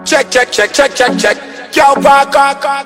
Check. Yo, park.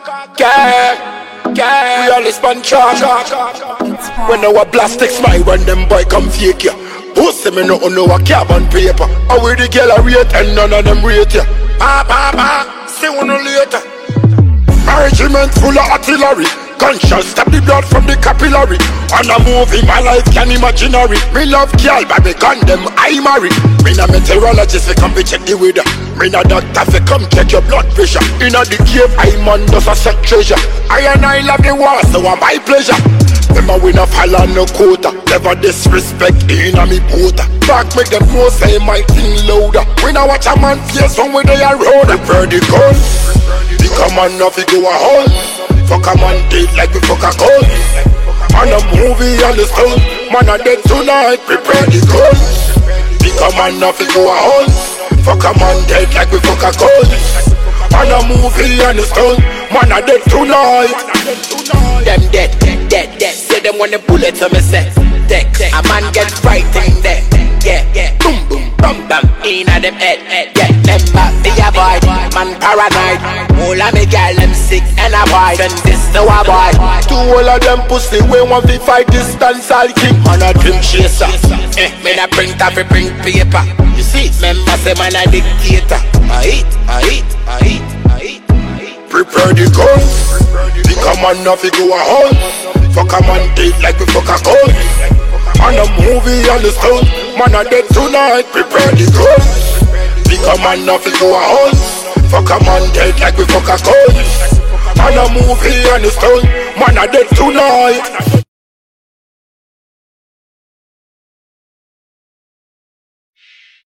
Yeah. We all respond charge. When our plastic smile when them boy come fake ya. Post them in no a carbon paper. How we the girl a rate and none of them rate ya. See one later. My regiment full of artillery. Gunshot stop the blood from the capillary. On a movie my life can imaginary. Me love girl but me condemn I marry. Me na meteorologist fi come be check the weather. Me na doctor fi come check your blood pressure. Inna the cave I man does a set treasure. I love the war so I'm my pleasure. Remember we no fall on no quota. Never disrespect inna me quota. Back make them know say my thing louder. We na watch a man face on where they are road. Prepare the guns. The command of it go a hole. Fuck a man dead like we fuck a cold. On a movie on the stone. Man a dead tonight, prepare the guns. The command of it go a hole. Fuck a man dead like we fuck a cold. On a movie on the stone. Man a dead tonight. Them dead. Say them when the bullets on me set. A man get frightened there. Yeah. Boom, bam. Inna them head. Yeah, them back the avoid. Man paranoid. All of me girl them sick and avoid. Send this to a boy. Two all of them pussy we want to fight distance all king. Man a dream chaser. Me na print off a print paper. You see, member say man a dictator. I eat. Prepare the guns. The command of it go a hole. Fuck a man dead like we fuck a cold. On a movie on the stone. Man a dead tonight. Prepare the guns. The command of it go a hole. Fuck a man dead like we fuck a cold. On a movie on the stone. Man a dead tonight.